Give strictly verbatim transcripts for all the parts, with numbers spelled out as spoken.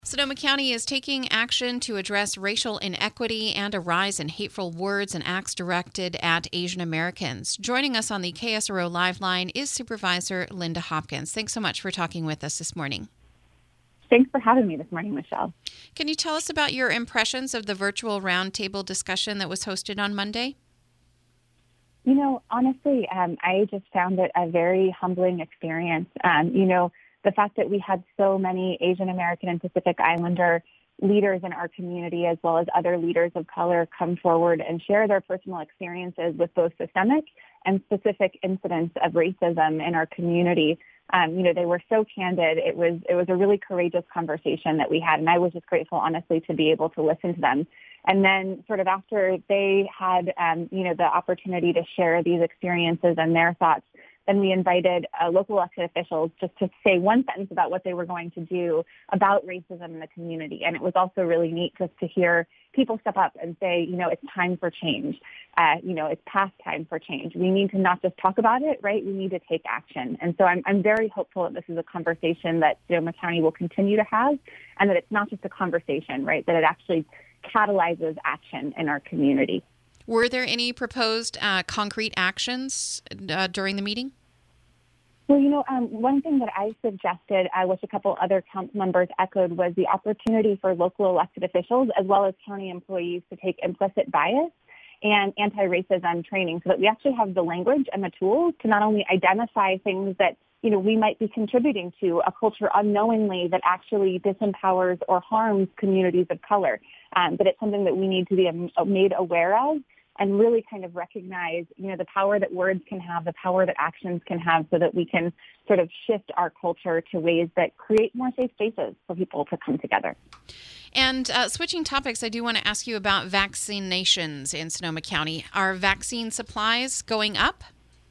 Sonoma County is taking action to address racial inequity and a rise in hateful words and acts directed at Asian Americans. Joining us on the K S R O Live line is Supervisor Linda Hopkins. Thanks so much for talking with us this morning. Thanks for having me this morning, Michelle. Can you tell us about your impressions of the virtual roundtable discussion that was hosted on Monday? You know, honestly, um, I just found it a very humbling experience. Um, you know, the fact that we had so many Asian American and Pacific Islander leaders in our community, as well as other leaders of color, come forward and share their personal experiences with both systemic and specific incidents of racism in our community. Um, you know, they were so candid. It was it was a really courageous conversation that we had, and I was just grateful, honestly, to be able to listen to them. And then sort of after they had, um, you know, the opportunity to share these experiences and their thoughts, then we invited uh, local elected officials just to say one sentence about what they were going to do about racism in the community. And it was also really neat just to hear people step up and say, you know, it's time for change. Uh, you know, it's past time for change. We need to not just talk about it, right? We need to take action. And so I'm, I'm very hopeful that this is a conversation that Sonoma County will continue to have, and that it's not just a conversation, right? That it actually catalyzes action in our community. Were there any proposed uh, concrete actions uh, during the meeting? Well, you know, um, one thing that I suggested, uh, which a couple other council members echoed, was the opportunity for local elected officials as well as county employees to take implicit bias and anti-racism training so that we actually have the language and the tools to not only identify things that, you know, we might be contributing to a culture unknowingly that actually disempowers or harms communities of color, um, but it's something that we need to be made aware of and really kind of recognize, you know, the power that words can have, the power that actions can have, so that we can sort of shift our culture to ways that create more safe spaces for people to come together. And uh, switching topics, I do want to ask you about vaccinations in Sonoma County. Are vaccine supplies going up?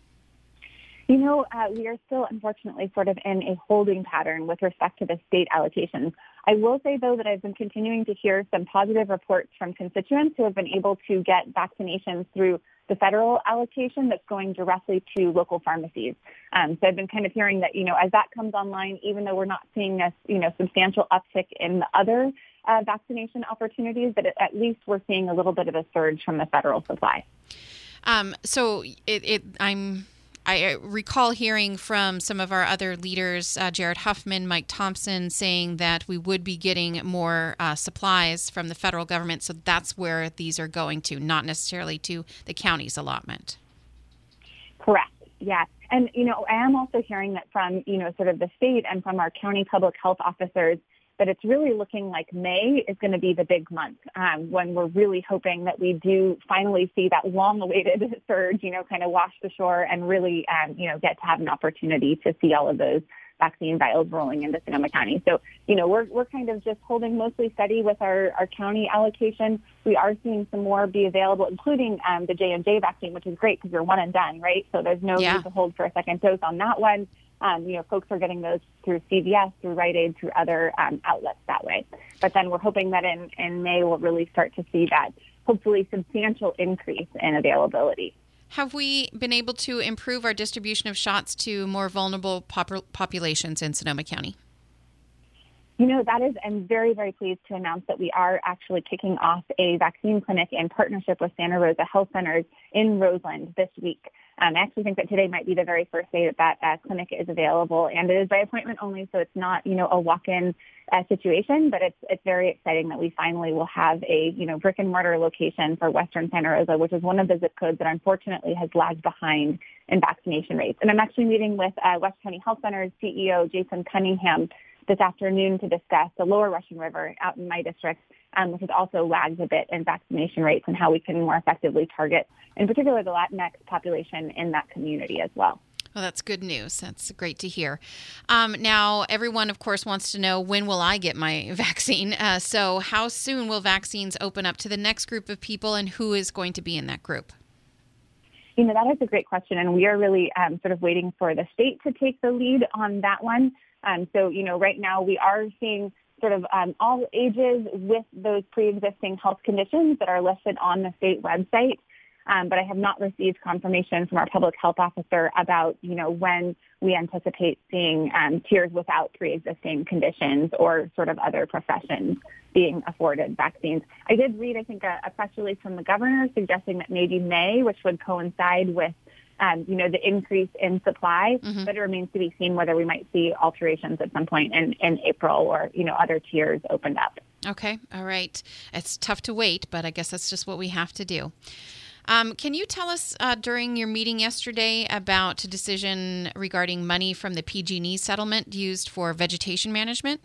You know, uh, we are still, unfortunately, sort of in a holding pattern with respect to the state allocations. I will say, though, that I've been continuing to hear some positive reports from constituents who have been able to get vaccinations through the federal allocation that's going directly to local pharmacies. Um, so I've been kind of hearing that, you know, as that comes online, even though we're not seeing a, you know, substantial uptick in the other uh, vaccination opportunities, that at least we're seeing a little bit of a surge from the federal supply. Um, so it, it, I'm... I recall hearing from some of our other leaders, uh, Jared Huffman, Mike Thompson, saying that we would be getting more uh, supplies from the federal government. So that's where these are going to, not necessarily to the county's allotment. Correct. Yeah. And, you know, I am also hearing that from, you know, sort of the state and from our county public health officers, that it's really looking like May is going to be the big month um, when we're really hoping that we do finally see that long-awaited surge, you know, kind of wash the shore and really, um, you know, get to have an opportunity to see all of those vaccine vials rolling into Sonoma County. So, you know, we're we're kind of just holding mostly steady with our, our county allocation. We are seeing some more be available, including um, the J and J vaccine, which is great because you're one and done, right? So there's no yeah. need to hold for a second dose on that one. Um, you know, folks are getting those through C V S, through Rite Aid, through other um, outlets that way. But then we're hoping that in, in May we'll really start to see that hopefully substantial increase in availability. Have we been able to improve our distribution of shots to more vulnerable pop- populations in Sonoma County? You know, that is, I'm very, very pleased to announce that we are actually kicking off a vaccine clinic in partnership with Santa Rosa Health Centers in Roseland this week. Um, I actually think that today might be the very first day that that uh, clinic is available, and it is by appointment only, so it's not, you know, a walk-in uh, situation, but it's it's very exciting that we finally will have a, you know, brick-and-mortar location for Western Santa Rosa, which is one of the zip codes that unfortunately has lagged behind in vaccination rates. And I'm actually meeting with uh, West County Health Center's C E O, Jason Cunningham, this afternoon to discuss the Lower Russian River out in my district, um, which has also lagged a bit in vaccination rates, and how we can more effectively target, in particular, the Latinx population in that community as well. Well, that's good news. That's great to hear. Um, now, everyone, of course, wants to know, when will I get my vaccine? Uh, so how soon will vaccines open up to the next group of people, and who is going to be in that group? You know, that is a great question, and we are really um, sort of waiting for the state to take the lead on that one. Um, so, you know, right now we are seeing sort of um, all ages with those pre-existing health conditions that are listed on the state website. Um, but I have not received confirmation from our public health officer about, you know, when we anticipate seeing um, tiers without pre-existing conditions or sort of other professions being afforded vaccines. I did read, I think, a, a press release from the governor suggesting that maybe May, which would coincide with, um, you know, the increase in supply, mm-hmm. but it remains to be seen whether we might see alterations at some point in, in April or, you know, other tiers opened up. Okay. All right. It's tough to wait, but I guess that's just what we have to do. Um, can you tell us uh, during your meeting yesterday about a decision regarding money from the P G and E settlement used for vegetation management?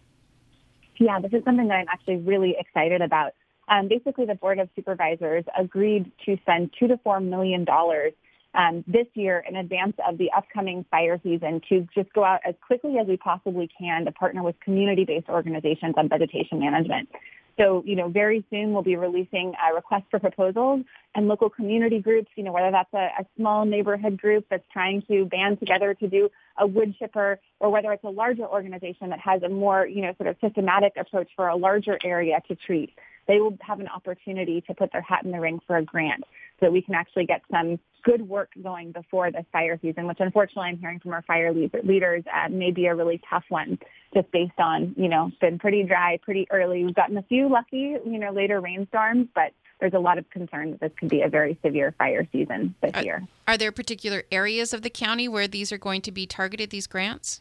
Yeah, this is something that I'm actually really excited about. Um, basically, the Board of Supervisors agreed to spend two to four million dollars um, this year in advance of the upcoming fire season to just go out as quickly as we possibly can to partner with community-based organizations on vegetation management. So, you know, very soon we'll be releasing a request for proposals, and local community groups, you know, whether that's a, a small neighborhood group that's trying to band together to do a wood chipper, or whether it's a larger organization that has a more, you know, sort of systematic approach for a larger area to treat. They will have an opportunity to put their hat in the ring for a grant so that we can actually get some good work going before the fire season, which unfortunately I'm hearing from our fire leaders uh, may be a really tough one, just based on, you know, it's been pretty dry, pretty early. We've gotten a few lucky, you know, later rainstorms, but there's a lot of concern that this could be a very severe fire season this are, year. Are there particular areas of the county where these are going to be targeted, these grants?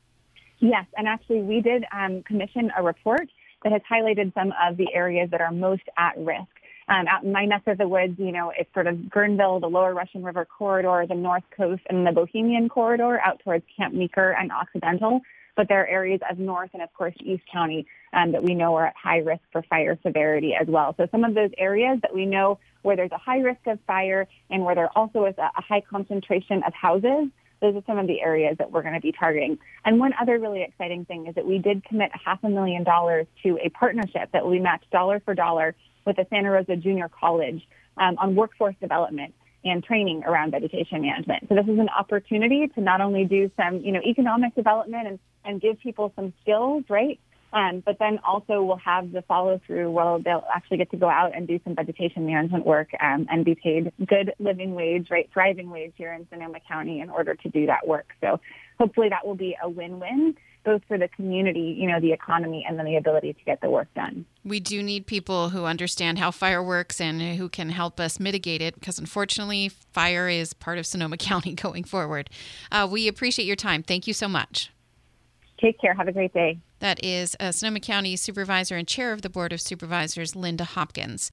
Yes, and actually we did um, commission a report that has highlighted some of the areas that are most at risk. Um, out in my neck of the woods, you know, it's sort of Guerneville, the Lower Russian River corridor, the North Coast, and the Bohemian corridor out towards Camp Meeker and Occidental. But there are areas of North and, of course, East County um, that we know are at high risk for fire severity as well. So some of those areas that we know where there's a high risk of fire and where there also is a, a high concentration of houses, those are some of the areas that we're going to be targeting. And one other really exciting thing is that we did commit a half a million dollars to a partnership that will be matched dollar for dollar with the Santa Rosa Junior College um, on workforce development and training around vegetation management. So this is an opportunity to not only do some, you know, economic development and, and give people some skills, right? Um, but then also we'll have the follow through where they'll actually get to go out and do some vegetation management work um, and be paid good living wage, right, thriving wage here in Sonoma County in order to do that work. So hopefully that will be a win-win, both for the community, you know, the economy, and then the ability to get the work done. We do need people who understand how fire works and who can help us mitigate it, because unfortunately, fire is part of Sonoma County going forward. Uh, we appreciate your time. Thank you so much. Take care. Have a great day. That is uh, Sonoma County Supervisor and Chair of the Board of Supervisors, Linda Hopkins.